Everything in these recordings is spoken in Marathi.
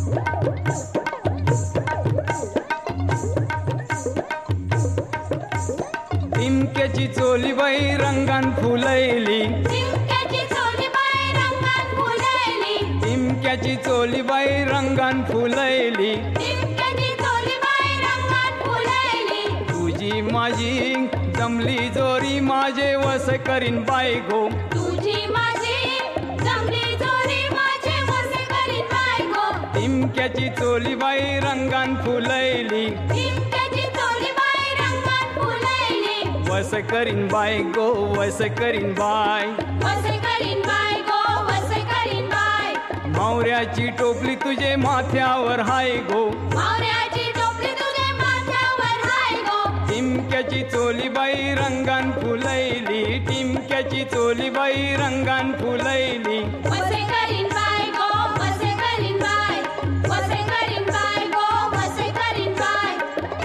टिमक्याची चोली बाई रंगान फुलैली, टिमक्याची चोली बाई रंगान फुलैली, टिमक्याची चोली बाई रंगान फुलैली, टिमक्याची चोली बाई रंगान फुलैली. तुझी माझी जमली जोरी माझे वस करीन बाई गो, तुझी माझी जमली जोडी माझे वस करीन बाई गो. टिमक्याची चोली बाई रंगान फुलैली, टिमक्याची चोली बाई रंगान फुलैली. वस करीन बाई गो, वस करीन बाई. वस करीन बाई गो, वस करीन बाई. मावऱ्याची टोपली तुझे माथ्यावर हाय गो, मावऱ्याची टोपली तुझे माथ्यावर हाय गो. टिमक्याची चोली बाई रंगान फुलैली, टिमक्याची चोली बाई रंगान फुलैली. वस करीन बाई गो, वस करीन बाई. वस करीन बाई गो, वस करीन बाई.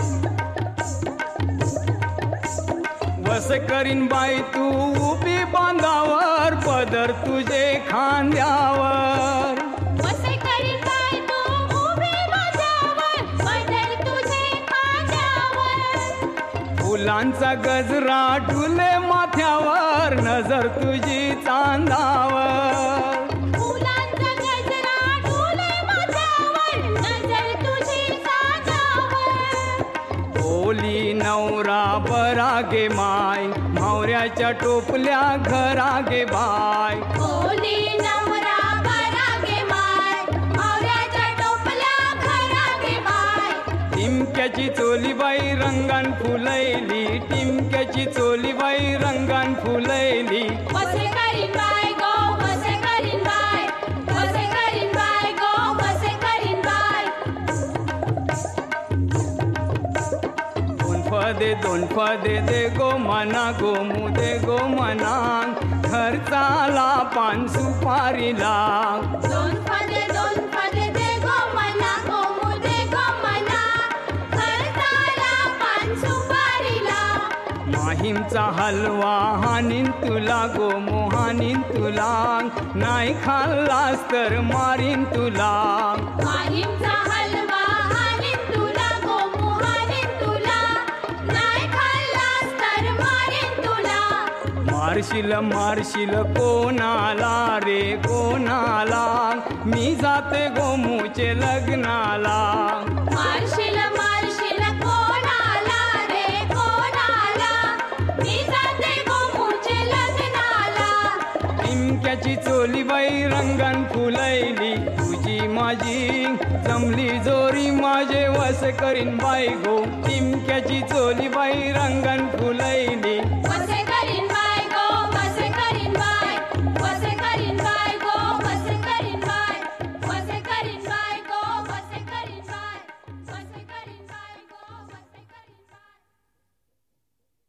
वस करीन बाई तू उभी बांधावर, पदर तुझे खांद्यावर. वस करीन बाई तू उभी माझ्यावर, पदर तुझे खांद्यावर. फुलांचा गजरा डुले माथ्यावर, नजर तुझी चांदावर. फुलांचा गजरा डोले माझ्यावर, नजर तुझी साजावर. बोली नवरा बरा गे माय, मावऱ्याच्या टोपल्या घरा गे बाय. बोली नवरा बरा गे माय, मावऱ्याच्या टोपल्या खरा गे बाय. टिमक्याची चोली बाई रंगान फुलैली, टिमक्याची चोली बाई रंगान फुलैली. वस करीन बाय गो, वस करीन बाय. वस करीन बाय गो, वस करीन बाय. दोन फदे दे गो मना, गो मुदे गो मना, खर्चाला पान सुपारीला. दोन फदे दे गो मना, गो मुदे गो मना, खर्चाला पान सुपारीला. माहीमचा हलवा हानीन तुला गो मोहानीन तुला, नाही खाल्लास तर मारीन तुला. माहीमचा हलवा हानीन तुला गो मोहानीन तुला, नाही खाल्लास तर मारीन तुला. मारशील मारशील कोणाला रे कोणाला, मी जाते गोमूचे लग्नाला. मारशील मारशील कोणाला रे कोणाला, मी जाते गोमूचे लग्नाला. टिमक्याची चोली बाई रंगान फुलैली, तुझी माझी जमली जोरी माझे वस करीन बाई गो. टिमक्याची चोली बाई रंग